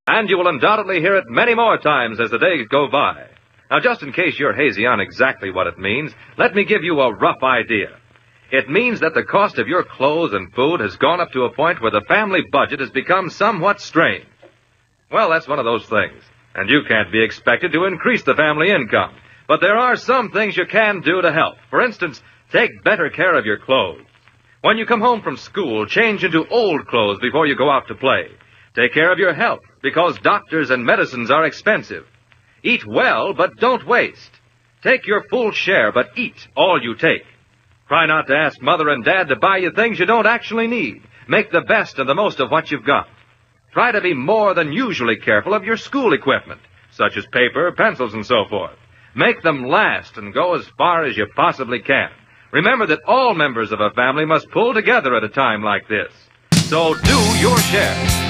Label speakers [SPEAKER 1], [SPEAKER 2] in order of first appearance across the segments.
[SPEAKER 1] And you will undoubtedly hear it many more times as the days go by. Now, just in case you're hazy on exactly what it means, let me give you a rough idea. It means that the cost of your clothes and food has gone up to a point where the family budget has become somewhat strained. Well, that's one of those things. And you can't be expected to increase the family income. But there are some things you can do to help. For instance, take better care of your clothes. When you come home from school, change into old clothes before you go out to play. Take care of your health, because doctors and medicines are expensive. Eat well, but don't waste. Take your full share, but eat all you take. Try not to ask Mother and Dad to buy you things you don't actually need. Make the best and the most of what you've got. Try to be more than usually careful of your school equipment, such as paper, pencils, and so forth. Make them last and go as far as you possibly can. Remember that all members of a family must pull together at a time like this. So do your share.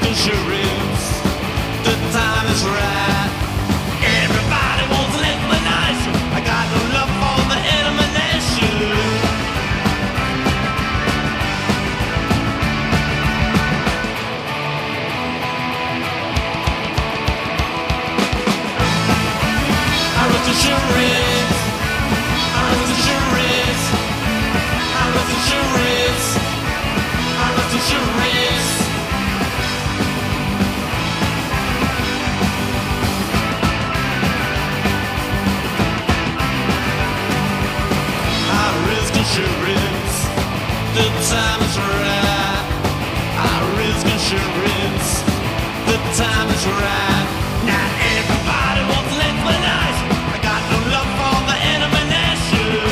[SPEAKER 2] Insurance, the time is right. Everybody wants to live, but time is right. I risk insurance. The time is right. Not everybody wants to live with us. I got no love for the enemy nation.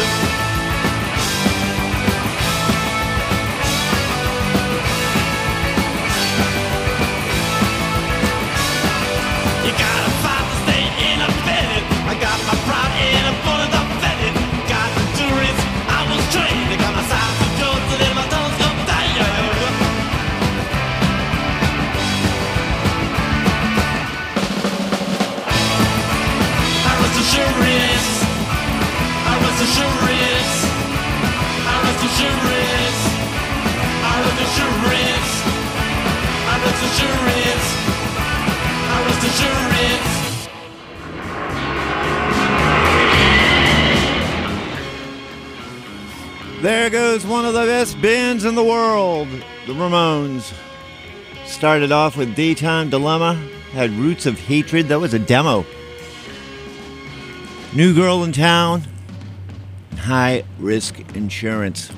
[SPEAKER 2] You gotta fight to stay independent. I got my pride in a bullet of vetted. Got the tourists, I was trained. I got my sides to go to let my tongues go down. I rest assurance. I rest assurance. I rest assurance. I rest assurance. I rest assurance. I rest assurance.
[SPEAKER 3] There goes one of the best bands in the world, the Ramones. Started off with Daytime Dilemma, had Roots of Hatred, that was a demo. New Girl in Town, High Risk Insurance.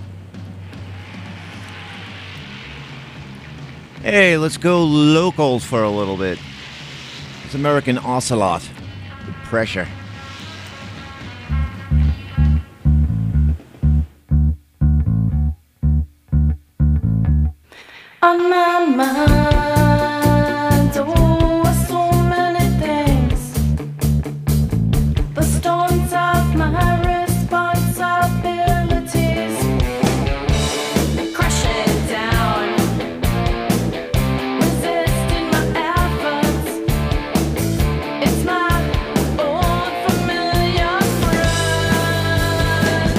[SPEAKER 3] Hey, let's go locals for a little bit. It's American Ocelot, The Pressure.
[SPEAKER 4] On my mind, oh, so many things. The storms of my responsibilities crashing down, resisting my efforts. It's my old familiar friend.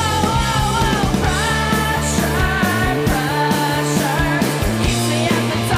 [SPEAKER 4] Whoa, pressure, pressure keeps me at the top.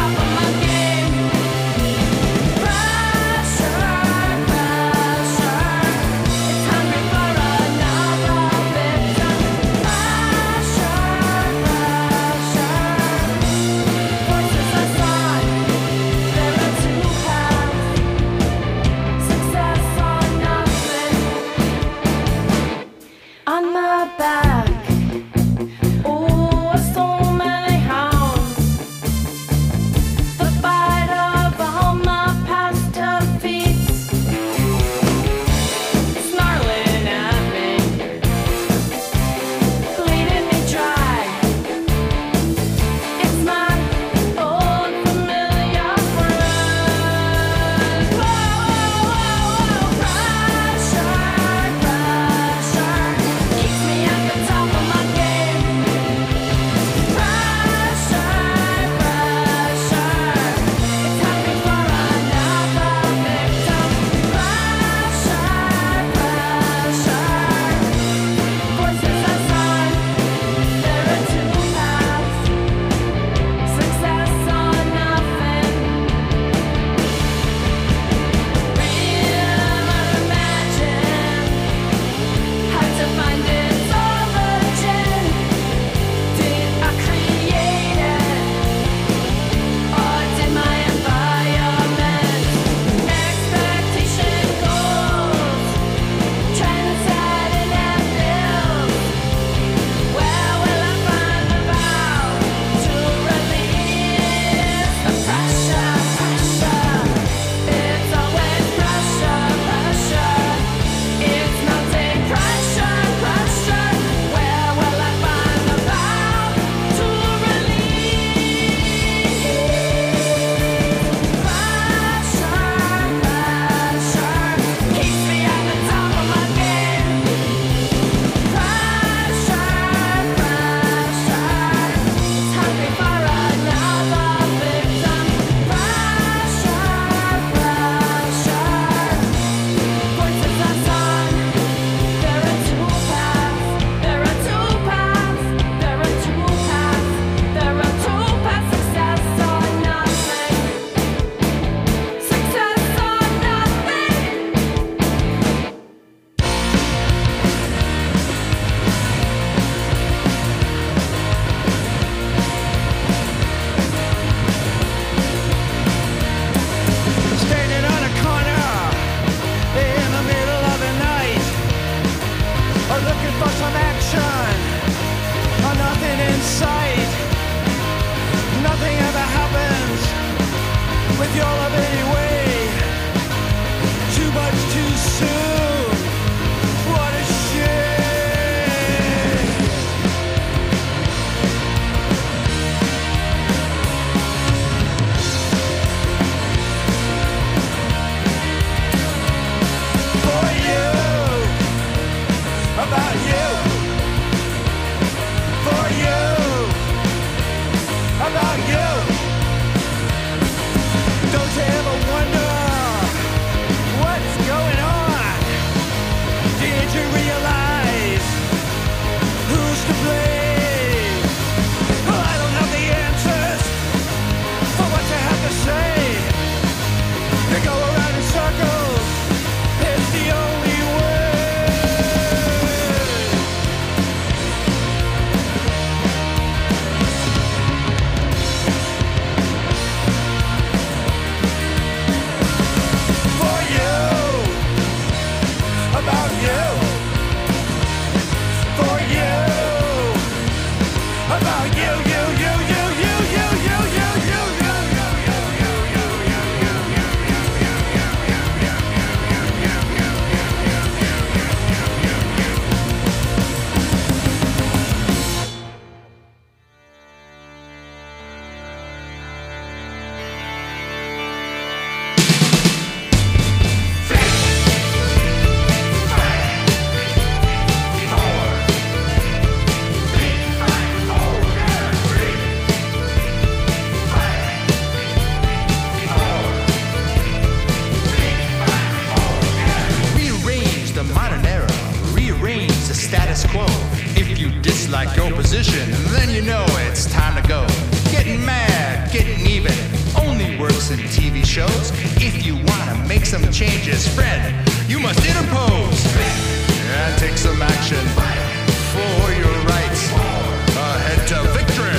[SPEAKER 5] it's like your position, then you know it's time to go. Getting mad, getting even, only works in TV shows. If you wanna make some changes, friend, you must interpose and take some action for your rights. Ahead to victory.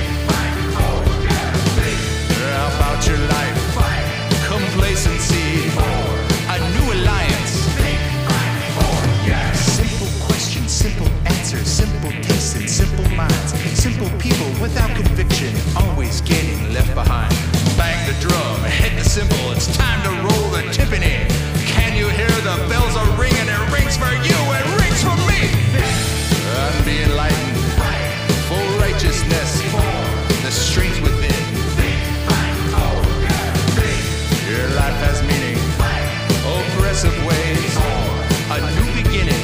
[SPEAKER 5] About your life, complacency, a new alliance. Simple questions, simple answers, simple tastes and simple minds. Simple people without conviction, always getting left behind. Bang the drum, hit the cymbal, it's time to roll the timpani. Can you hear the bells are ringing? It rings for you, it rings for me. And be enlightened, for righteousness, the strength within. Your life has meaning, oppressive ways, a new beginning.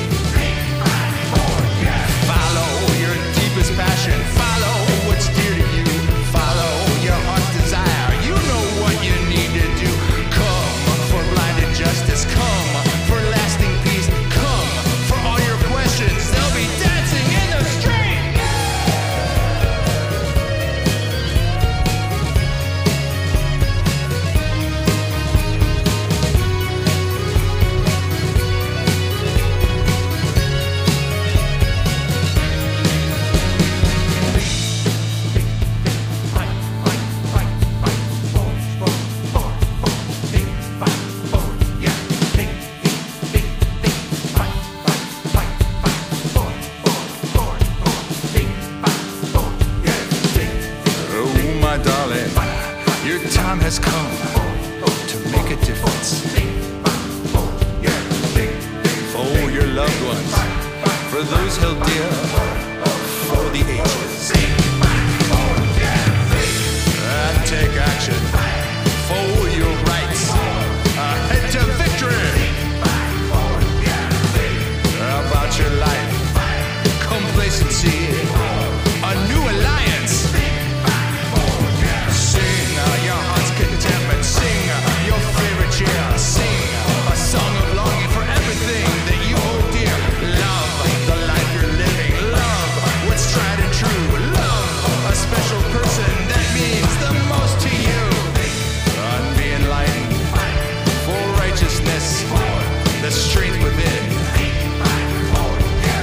[SPEAKER 5] Follow your deepest passion, follow what's dear to you, follow your heart's desire. You know what you need to do. Come for blinded justice, come for lasting peace, come for all your questions. They'll be dancing in the street. Oh, my darling, your time has come to make a difference. For your loved ones, for those held dear, for the ages. And take action for your rights. Head to victory. About your life, complacency, a new alliance. Sing your heart's contentment, sing your favorite cheer, sing a song of longing for everything that you hold dear. Love the life you're living, love what's tried and true, love a special person that means the most to you. And be enlightened for righteousness, the strength within.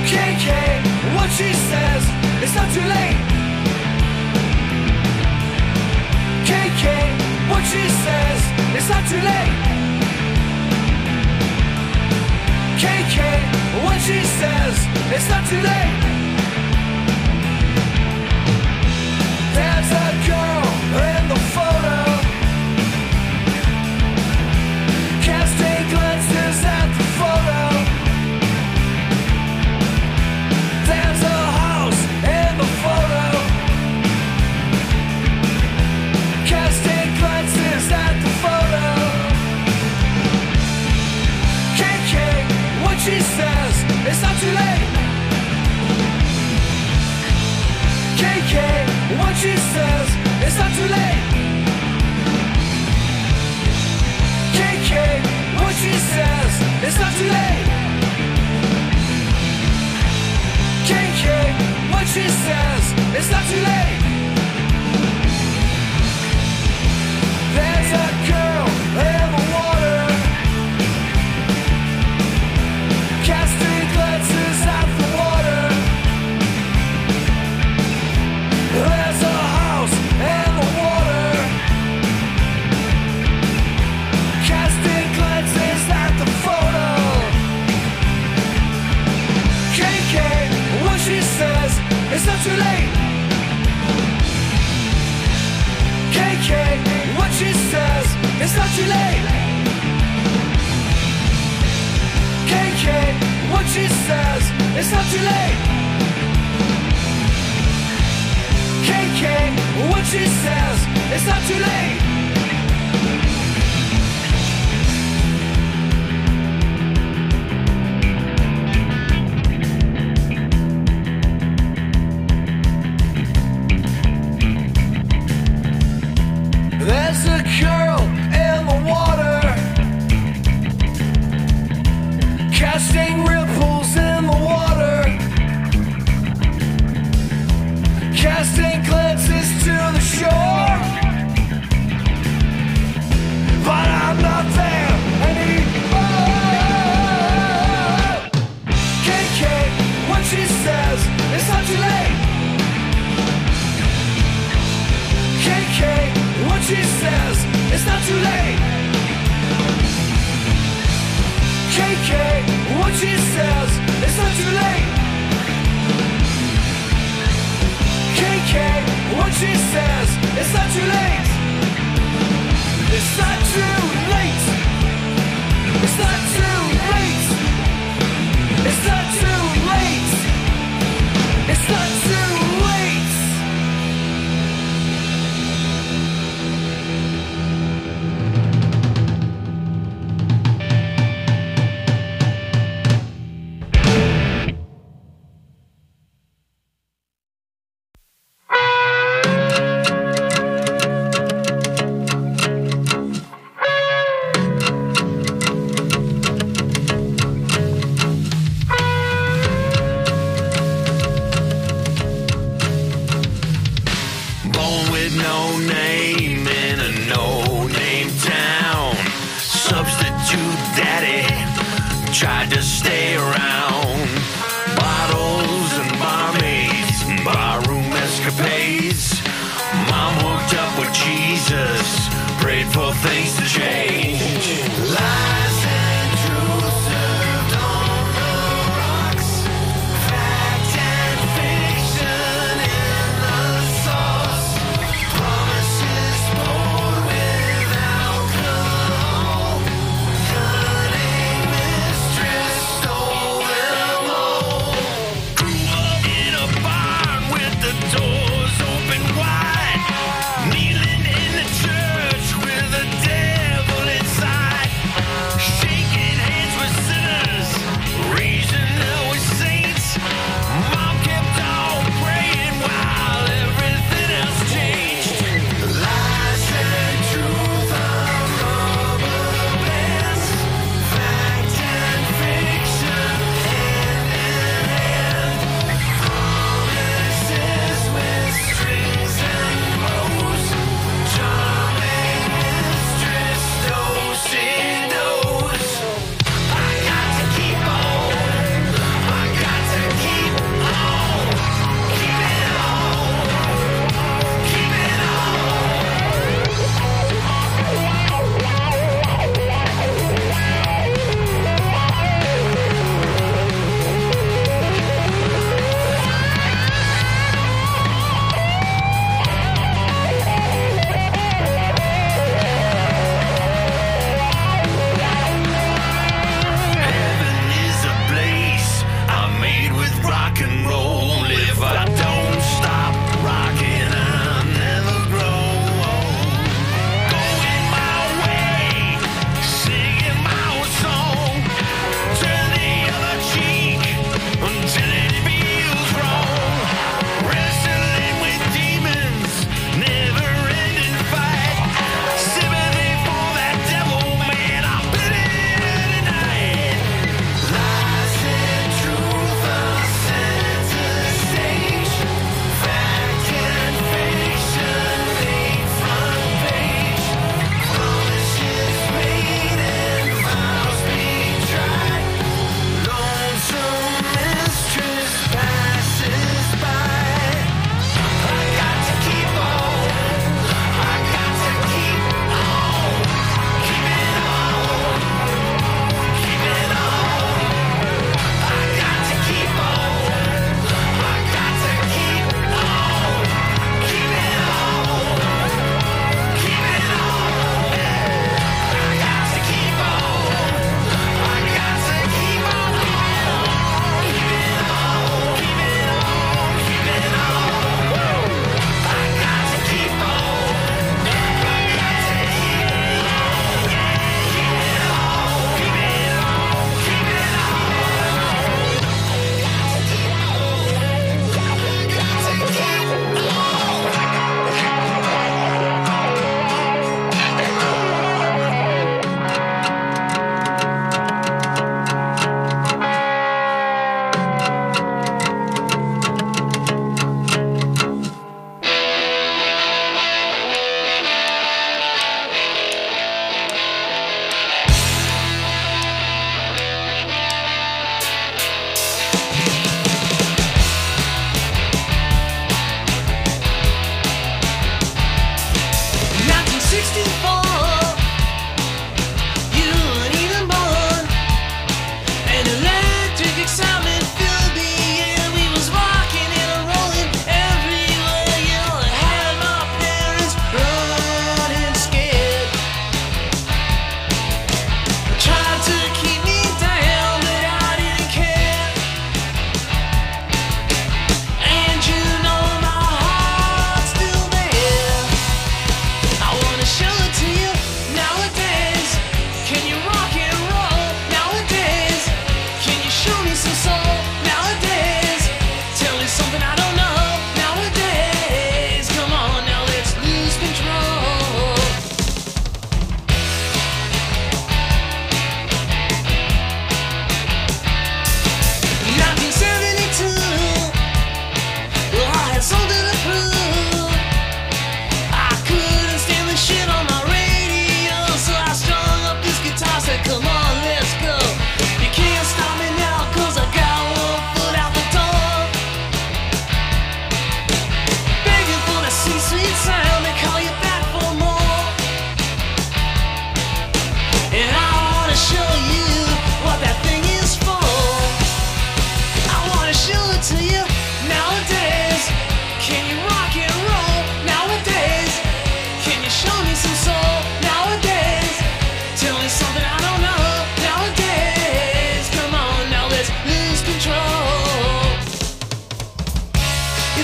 [SPEAKER 2] KK, what she says, it's not too late. KK, what she says, it's not too late. KK, what she says, it's not too late. There's a girl in the photo, casting glances at the photo. There's a house in the photo, casting glances at the photo. KK, what she says, it's not too late. KK, what she says, it's not too late. KK, what she says, it's not too late. KK, what she says, it's not too late. There's a girl in the water, casting glances at the water. There's a house in the water, casting glances at the photo. KK, what she says, it's not too late. KK, what she says, it's not too late. KK, what she says, it's not too late. KK, what she says, it's not too late. There's a girl in the water, casting ripples in the water, casting glances to the shore. But I'm not there anymore. KK, what she says, it's not too late. KK, what she says, it's not too late. KK, what she says, it's not too late. KK, what she says, it's not too late. It's not too late. It's not too late. It's not too late. It's not too late.
[SPEAKER 6] Born with no name in a no-name town. Substitute daddy tried to stay around. Bottles and barmaids and barroom escapades. Mom hooked up with Jesus, prayed for things to change. Lies and truth served on the rocks. Fact and fiction in the sauce. Promises poured with alcohol. Cunning mistress stole them all. Grew up in a barn with the doors open wide. Kneeling in the church with the devil inside.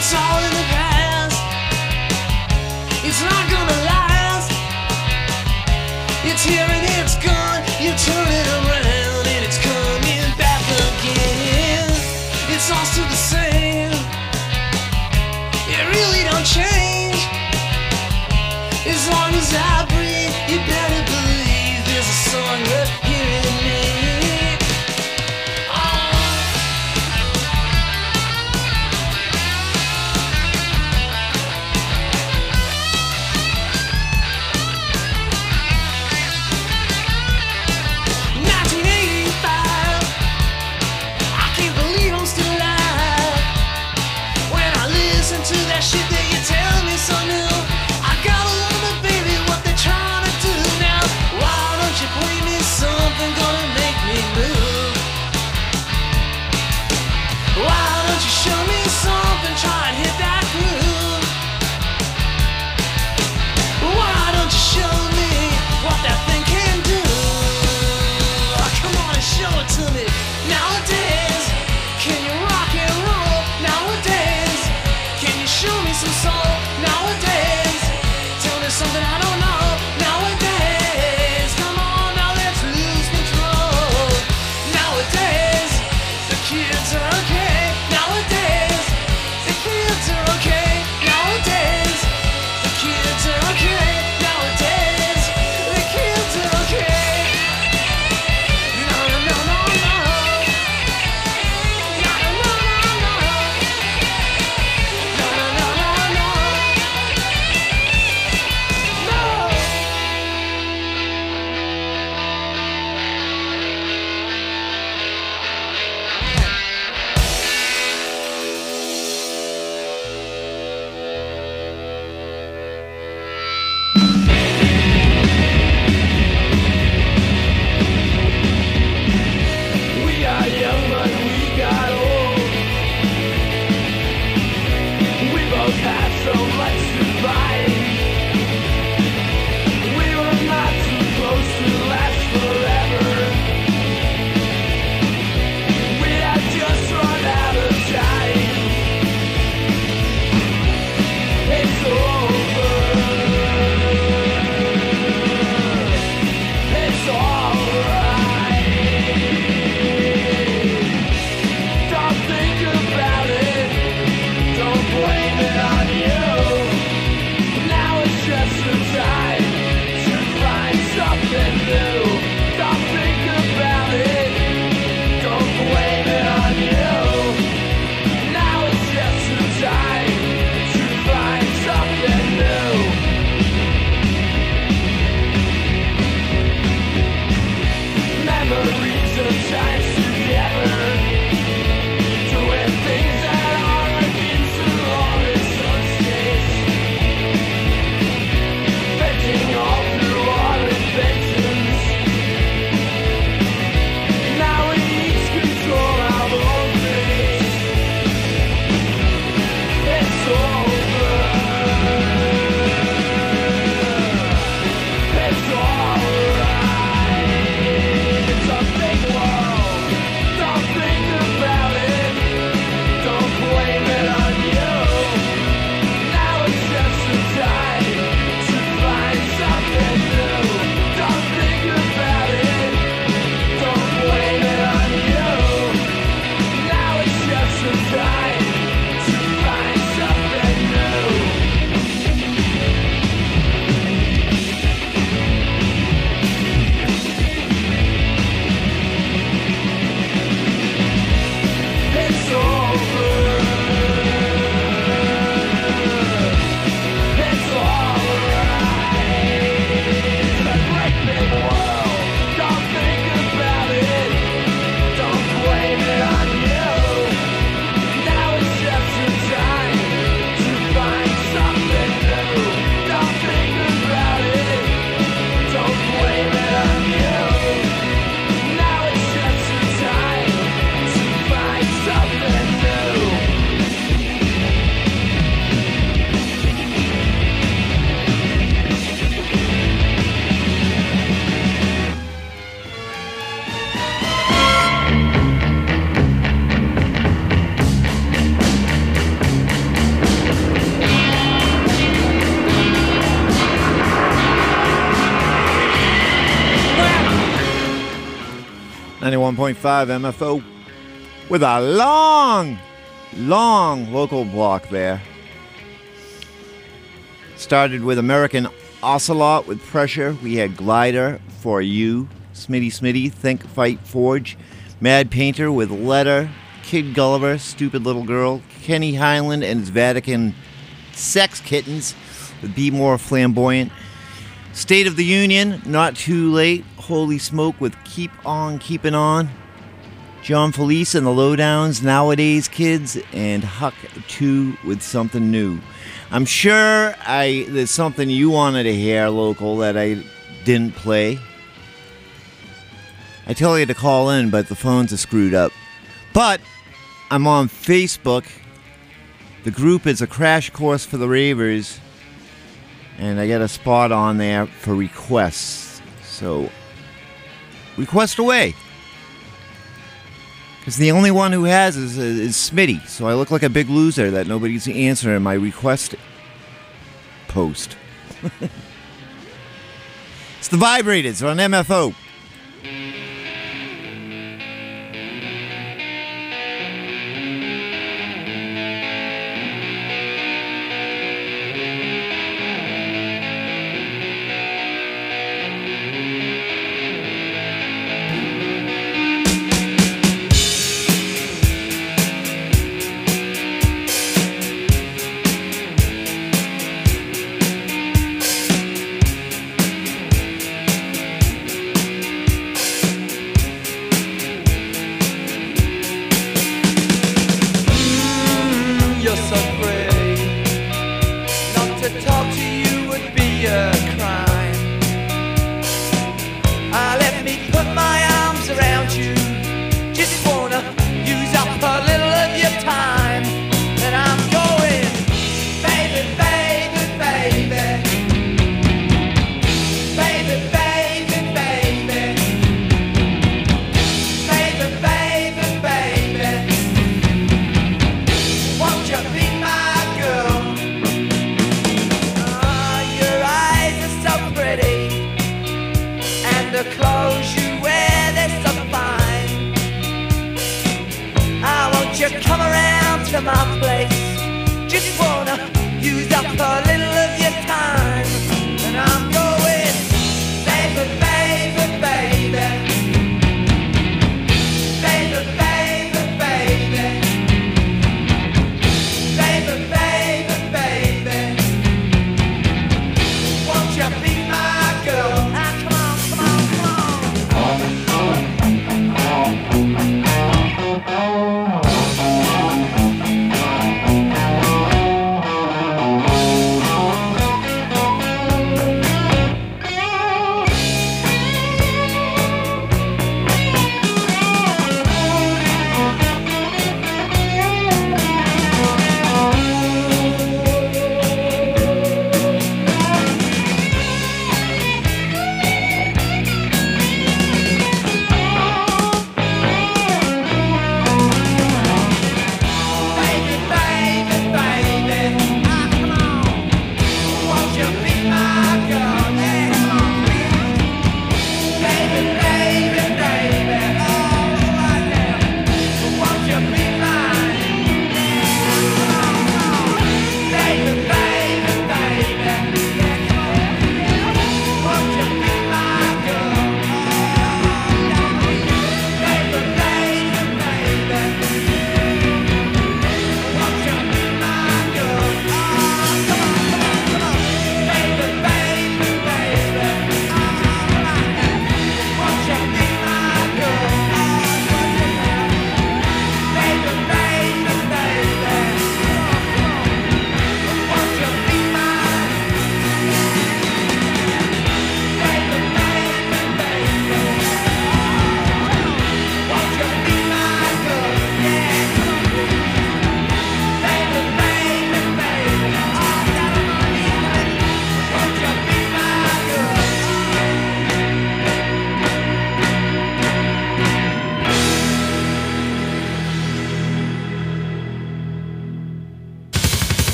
[SPEAKER 2] It's all in the past. It's not gonna last. It's here and it's gone. You turn it around and it's coming back again. It's all still the same. It really don't change. As long as I breathe, you better believe there's a song up here in me. To that shit that you tell me so new. I gotta wonder, baby, what they're trying to do now. Why don't you play me some
[SPEAKER 3] 91.5 MFO with a long local block there. Started with American Ocelot with Pressure. We had Glider, For You, Smitty, Think, Fight, Forge, Mad Painter with Letter, Kid Gulliver, Stupid Little Girl, Kenny Highland and his Vatican Sex Kittens with Be More Flamboyant, State of the Union, Not Too Late, Holy Smoke with Keep On Keeping On, John Felice and the Lowdowns, Nowadays Kids, and Huck 2 with Something New. I'm sure there's something you wanted to hear, local, that I didn't play. I tell you to call in, but the phones are screwed up. But I'm on Facebook. The group is A Crash Course for the Ravers, and I got a spot on there for requests. So, request away. Because the only one who has is Smitty, so I look like a big loser that nobody's answering my request post. It's the Vibrators on MFO.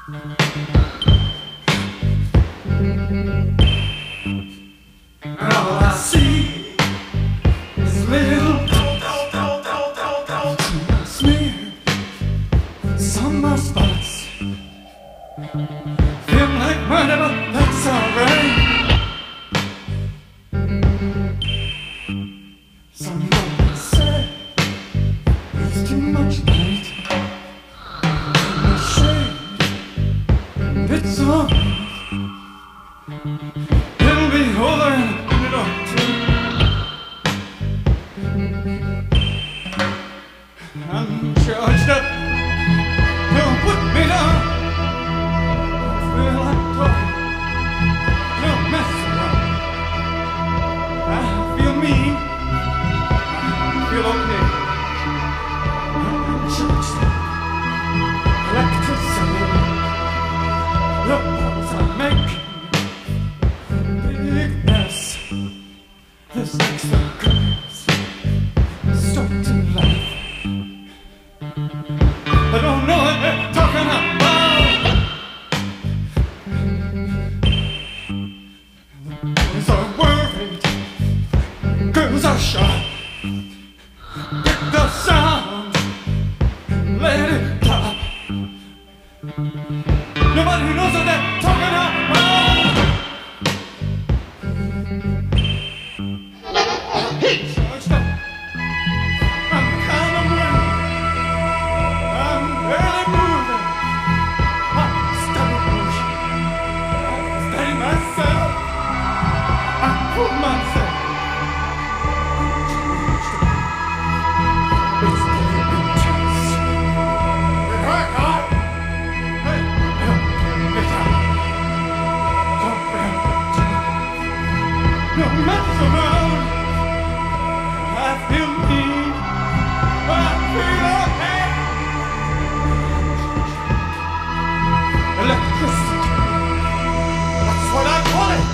[SPEAKER 7] And all I see is little smear summer spots. Feel like murder, but that's alright. Someone said there's too much light in the shade. It's on. It'll be over in a minute or two. I'm charged up. Don't put me down. I feel like talking. Don't mess around. I feel mean. I feel okay. I'm charged up. Electricity. The balls I make. Big mess. This makes the girls start to laugh. I don't know what they're talking about. The boys are worried. Girls are shy. Get the sound. Let it pop. Nobody knows what they're talking about. Charged up. I'm kind of running. I'm barely moving. I started pushing. I steady myself. I pull myself. It's getting intense. It hurt hard. Hey, get out. Don't don't mess around. I feel mean. I feel okay. Electricity. That's what I call it.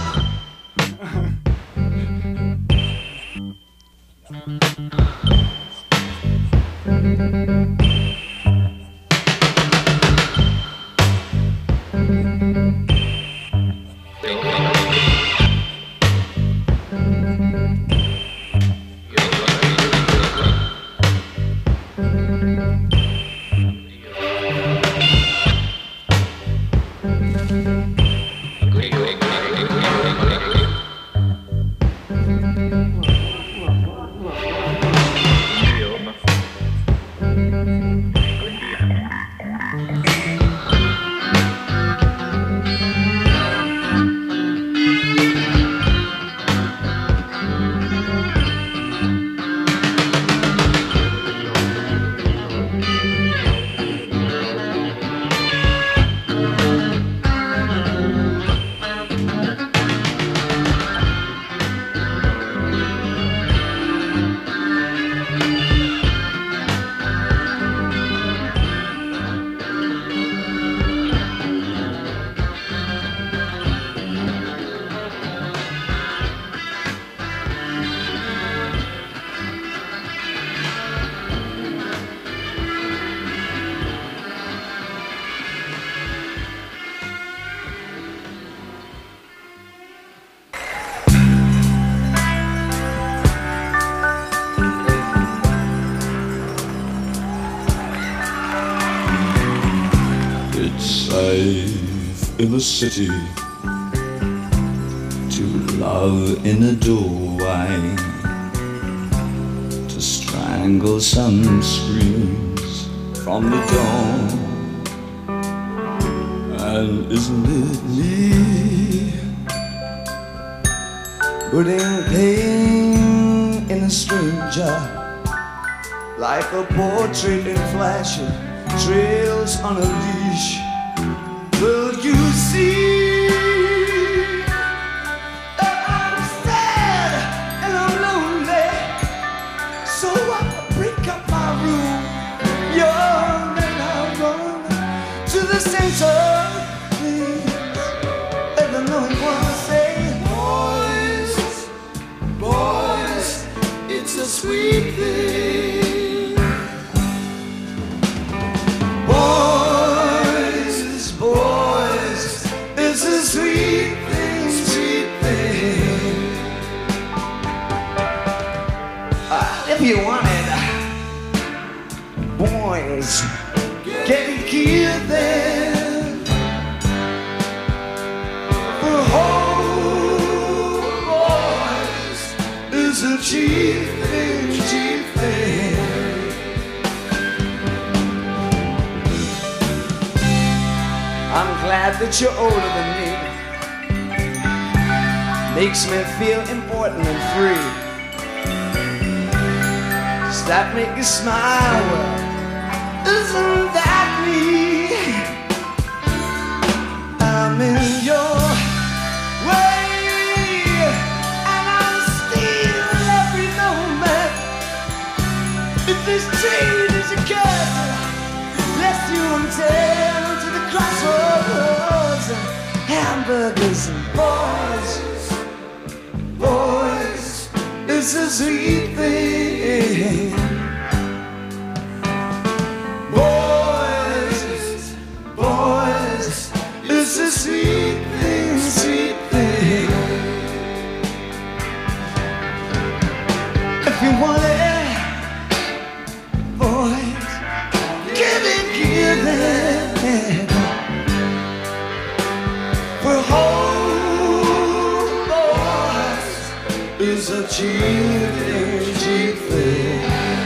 [SPEAKER 8] Safe in the city to love in a doorway, to strangle some screams from the dawn. And isn't it me putting pain in a stranger, like a portrait in flashing trails on a leash? Will you see that I'm sad and I'm lonely? So I break up my room, young, and I run to the center. Please let the knowing one say, boys, boys, it's a sweet thing. Boys, boys. you wanted, boys, getting killed then. For whole boys is a cheap thing, cheap thing. I'm glad that you're older than me. Makes me feel important and free. Does that make you smile? Well, isn't that me? I'm in your way, and I'll steal every moment. If this train is a curse, bless you and tell to the crossroads. Hamburgers and boys, boys, it's a sweet thing. Boys, boys, it's a sweet thing, sweet thing. If you want it, boys, give it. For whole boys is a cheap thing, cheap thing.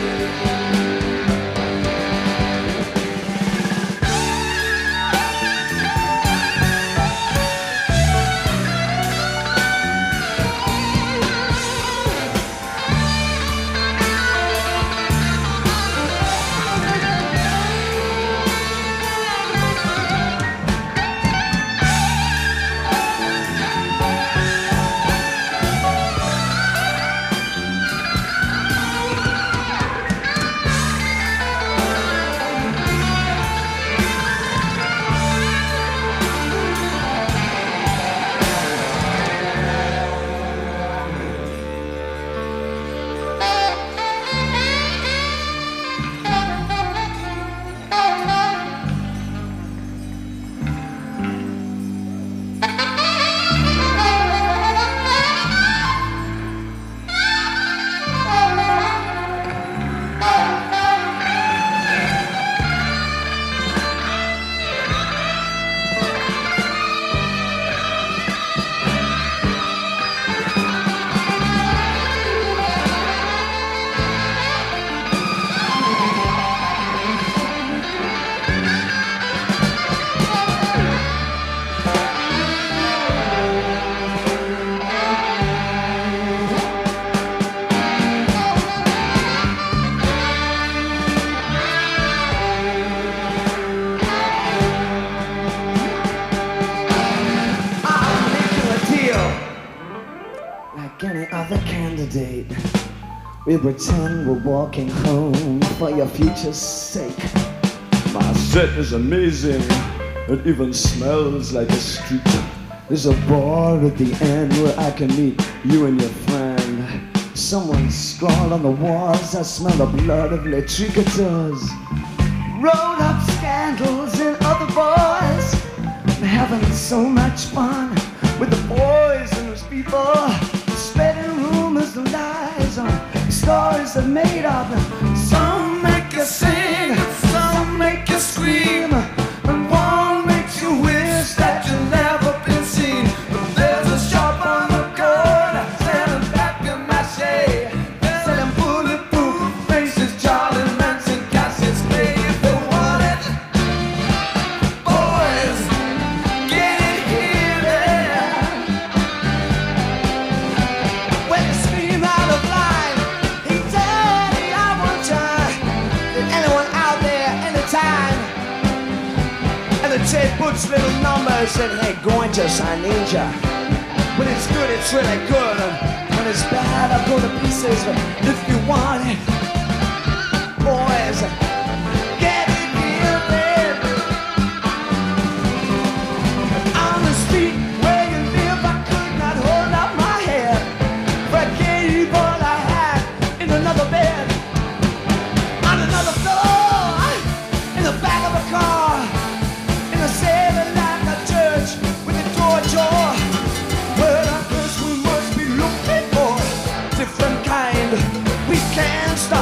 [SPEAKER 8] Any other candidate, we pretend we're walking home for your future's sake. My set is amazing, it even smells like a street. There's a bar at the end where I can meet you and your friend. Someone scrawled on the walls, I smell the blood of litricators. Rolled up scandals and other boys. I'm having so much fun with the boys and those people. Spreading rumors and lies on stories that made up. Some make you sing, some make you scream, and one makes you wish that you'd never been seen. But there's a shop on the corner selling papier-mâché, selling bulletproof faces, Charlie Manson cassettes. Play if they want it, boys, get it here, there. When you scream out of line, hey daddy, I want you. Is anyone out there anytime? And the tape puts little numbers and hey, gorgeous, I need ya. When it's good, it's really good. And when it's bad, I'll go to pieces. But if you want it, boys, get it here, baby. On the street where you live, I could not hold up my head. But I gave all I had in another bed, on another floor, in the back of a car, in a sailor like a church with a door ajar. Well, I guess we must be looking for a different kind. We can't stop.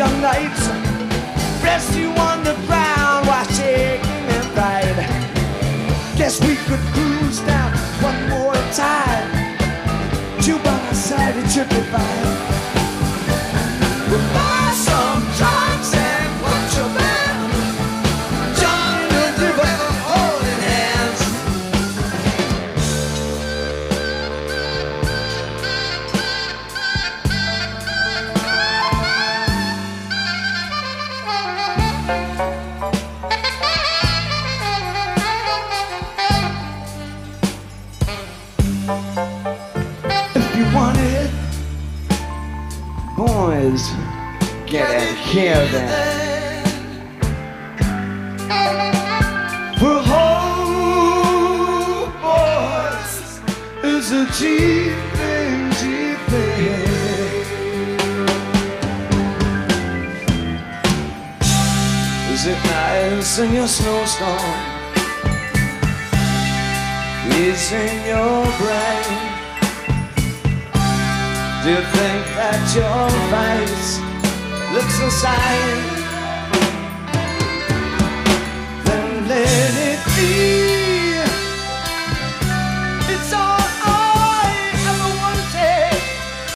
[SPEAKER 8] young nights. Rest you on the ground while shaking and pride. Guess we could cruise down one more time. You by my side, it should be fine. We'll buy some drugs and watch your band. Jump in the river, holding hands. If you want it, boys, get it here then. For whole boys is a cheap thing, cheap thing. Is it nice in your snowstorm? Is in your brain? Do you think that your face looks the same? Then let it be.